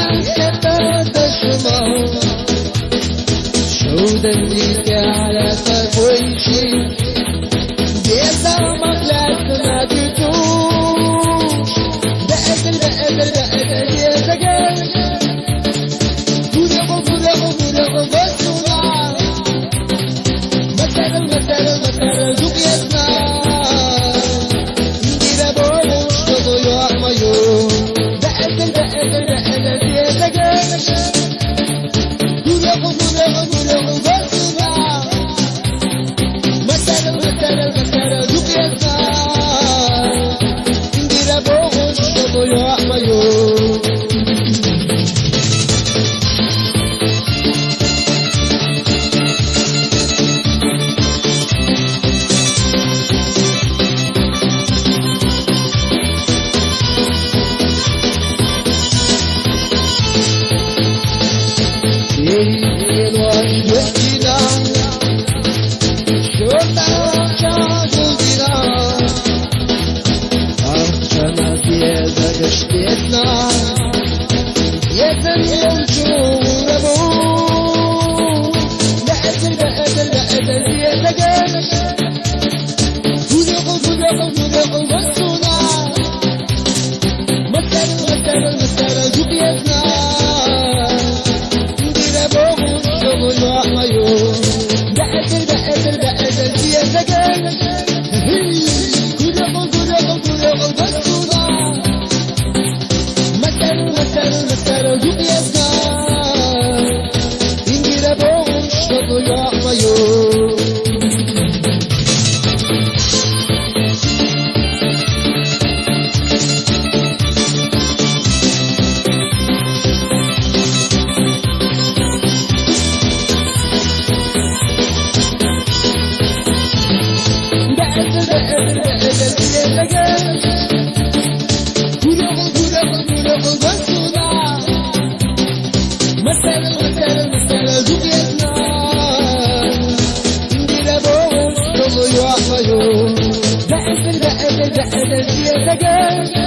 على فرفوشي بيسا مغلق ما تتوش بقدر يا زجاج بولغو بسونا مثلا دوك يسنا ندير بوش todo yo amo yo بقدر يا زجاج بولغو بسونا مثلا دوك يسنا ندير بوش todo yo amo yo بقدر